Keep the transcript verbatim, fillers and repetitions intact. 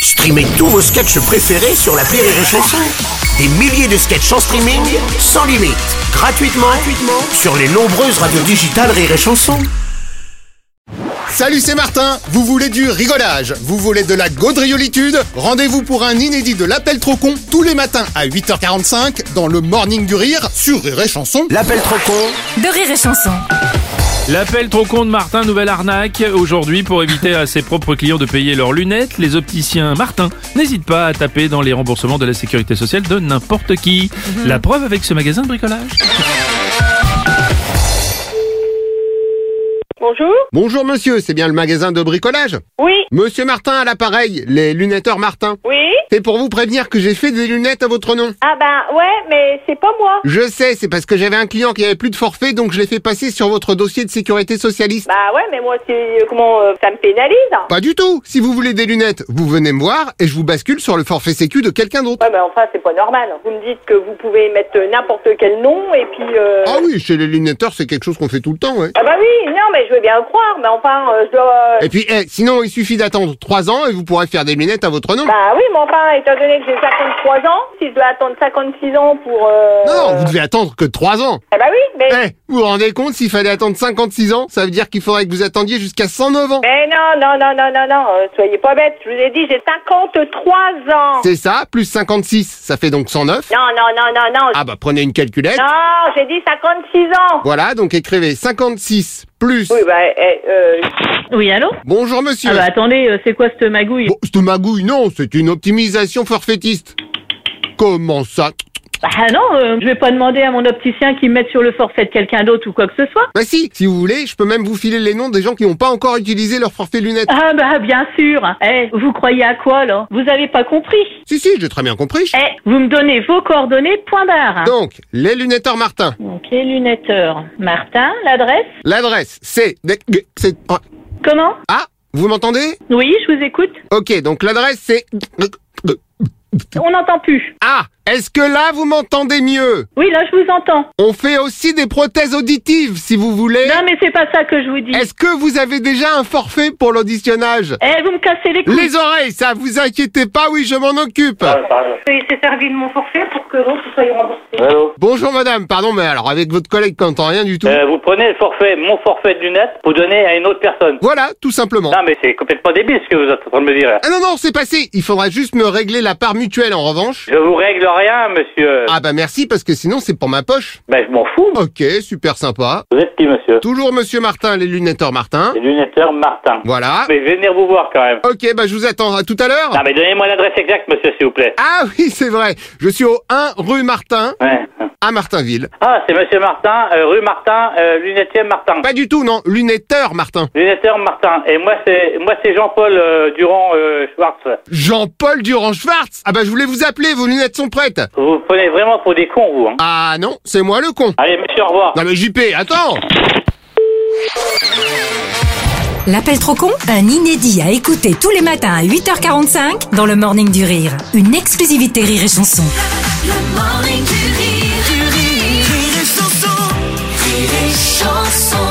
Streamez tous vos sketchs préférés sur l'appli Rire et Chanson. Des milliers de sketchs en streaming, sans limite, gratuitement, gratuitement sur les nombreuses radios digitales Rire et Chanson. Salut, c'est Martin. Vous voulez du rigolage, vous voulez de la gaudriolitude? Rendez-vous pour un inédit de l'appel trop con tous les matins à huit heures quarante-cinq dans le Morning du Rire sur Rire et Chanson. L'appel trop con de Rire et Chanson. L'appel trop con de Martin, nouvelle arnaque. Aujourd'hui, pour éviter à ses propres clients de payer leurs lunettes, les opticiens Martin n'hésitent pas à taper dans les remboursements de la sécurité sociale de n'importe qui. Mmh. La preuve avec ce magasin de bricolage. Bonjour. Bonjour monsieur, c'est bien le magasin de bricolage? Oui. Monsieur Martin à l'appareil, les lunetteurs Martin. Oui. C'est pour vous prévenir que j'ai fait des lunettes à votre nom. Ah ben ouais, mais c'est pas moi. Je sais, c'est parce que j'avais un client qui avait plus de forfait, donc je l'ai fait passer sur votre dossier de sécurité socialiste. Bah ouais, mais moi c'est comment euh, ça me pénalise? Pas du tout. Si vous voulez des lunettes, vous venez me voir et je vous bascule sur le forfait sécu de quelqu'un d'autre. Ouais, mais enfin c'est pas normal. Vous me dites que vous pouvez mettre n'importe quel nom et puis. Euh... Ah oui, chez les lunetteurs c'est quelque chose qu'on fait tout le temps, ouais. Ah bah oui, non mais je veux bien le croire, mais enfin euh, je dois. Euh... Et puis, eh, sinon il suffit d'attendre trois ans et vous pourrez faire des lunettes à votre nom. Bah oui, mais enfin étant donné que j'ai cinquante-trois ans, si je dois attendre cinquante-six ans pour. Euh... Non, vous devez attendre que trois ans. Ah bah oui, mais. Eh, vous vous rendez compte, s'il fallait attendre cinquante-six ans, ça veut dire qu'il faudrait que vous attendiez jusqu'à cent neuf ans. Mais non, non, non, non, non, non, euh, soyez pas bêtes. Je vous ai dit, j'ai cinquante-trois ans. C'est ça, plus cinquanté-six, ça fait donc cent neuf. Non, non, non, non, non. Ah bah prenez une calculette. Non, j'ai dit cinquante-six ans. Voilà, donc écrivez cinquante-six plus... Oui, bah, eh, euh... Oui, allô? Bonjour monsieur. Ah bah attendez, euh, c'est quoi cette magouille? Bon, cette magouille, non, c'est une optimisation forfaitiste. Comment ça? Ah non, euh, je vais pas demander à mon opticien qu'il me mette sur le forfait de quelqu'un d'autre ou quoi que ce soit. Bah si, si vous voulez, je peux même vous filer les noms des gens qui n'ont pas encore utilisé leur forfait lunettes. Ah bah bien sûr. Eh, vous croyez à quoi là? Vous avez pas compris? Si, si, j'ai très bien compris. Eh, vous me donnez vos coordonnées, point barre. Donc, les lunetteurs Martin. Donc, les lunetteurs Martin, l'adresse? L'adresse, c'est... c'est... Comment? Ah, vous m'entendez? Oui, je vous écoute. Ok, donc l'adresse c'est... On n'entend plus. Ah, est-ce que là vous m'entendez mieux? Oui, là je vous entends. On fait aussi des prothèses auditives si vous voulez. Non mais c'est pas ça que je vous dis. Est-ce que vous avez déjà un forfait pour l'auditionnage? Eh, vous me cassez les couilles. Les oreilles, ça vous inquiétez pas, oui je m'en occupe. Il s'est servi de mon forfait pour que l'autre soit remboursé. Allô? Bonjour madame, pardon mais alors avec votre collègue qui n'entend rien du tout. Euh, vous prenez le forfait, mon forfait de lunettes, vous donnez à une autre personne. Voilà, tout simplement. Non mais c'est complètement débile ce que vous êtes en train de me dire. Ah non non, c'est passé, il faudra juste me régler la part mutuelle en revanche. Je vous règle rien, monsieur. Ah bah merci parce que sinon c'est pour ma poche. Ben je m'en fous. Ok, super sympa. Vous êtes qui, monsieur? Toujours monsieur Martin, les lunetteurs Martin. Les lunetteurs Martin. Voilà. Mais je vais venir vous voir quand même. Ok, bah je vous attends. À tout à l'heure. Non mais donnez-moi l'adresse exacte, monsieur, s'il vous plaît. Ah oui, c'est vrai. Je suis au un rue Martin, Ouais. à Martinville. Ah, c'est monsieur Martin, euh, rue Martin, euh, lunetier Martin. Pas du tout, non. Lunetteur Martin. Lunetteur Martin. Et moi c'est moi c'est Jean-Paul euh, Durand euh, Schwartz. Jean-Paul Durand-Schwartz. Ah bah je voulais vous appeler, vos lunettes sont prêtes. Vous vous prenez vraiment pour des cons, vous, hein. Ah non, c'est moi le con. Allez, monsieur, au revoir. Non mais J P, attends. L'appel trop con, un inédit à écouter tous les matins à huit heures quarante-cinq dans le Morning du Rire. Une exclusivité Rire et Chanson. Le Morning du Rire, du Rire, Rire et Chanson, Rire et Chanson.